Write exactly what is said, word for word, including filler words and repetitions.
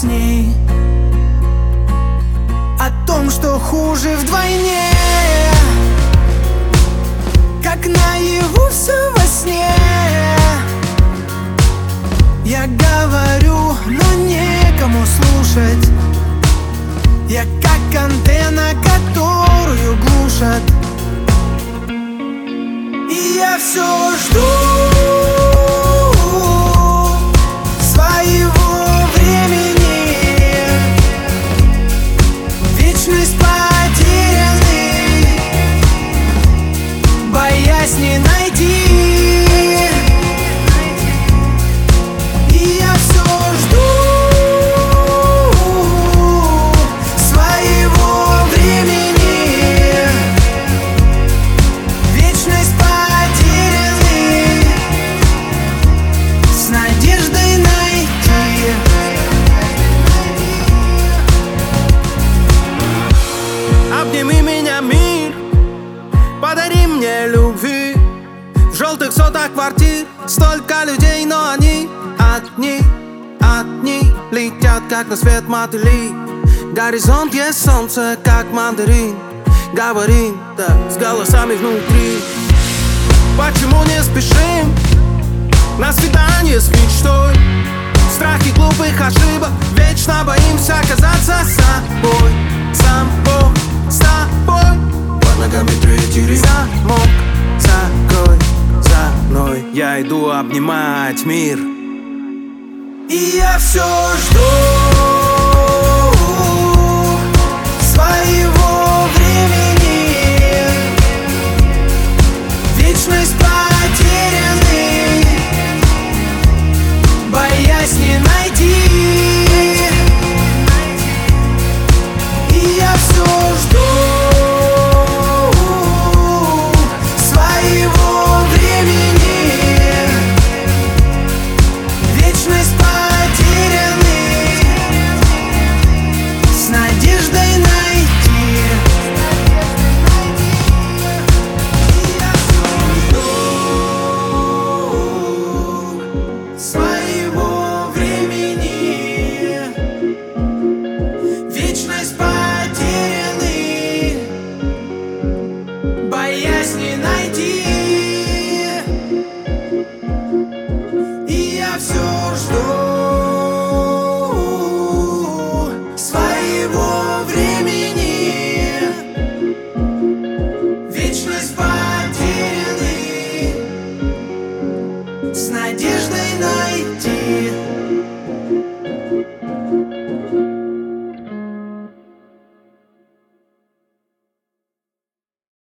с ней о том, что хуже вдвойне, как наяву все во сне. Я говорю, но некому слушать. Я как антенна, которую глушат. И я все жду своего времени. Вечность потерянный, боясь не найти. И я все жду своего времени. Вечность потерянный, с надеждой найти. Обними меня, мир, подари мне любви. В желтых сотах квартир столько людей, но они одни, одни. Летят, как на свет мотыли. Горизонт есть солнце, как мандарин. Говорим, да, с голосами внутри. Почему не спешим на свидание с мечтой? Страхи глупых ошибок, вечно боимся оказаться с собой. Сам Бог с тобой, под ногами третий ряд. Замок закрой за мной, я иду обнимать мир. И я все жду своего времени. Вечность потерянный, боясь не найти. И я все жду своего времени. Вечность потерянный, с надеждой найти. И я все жду своего времени. Вечность потерянный, боясь не найти. И я все жду своего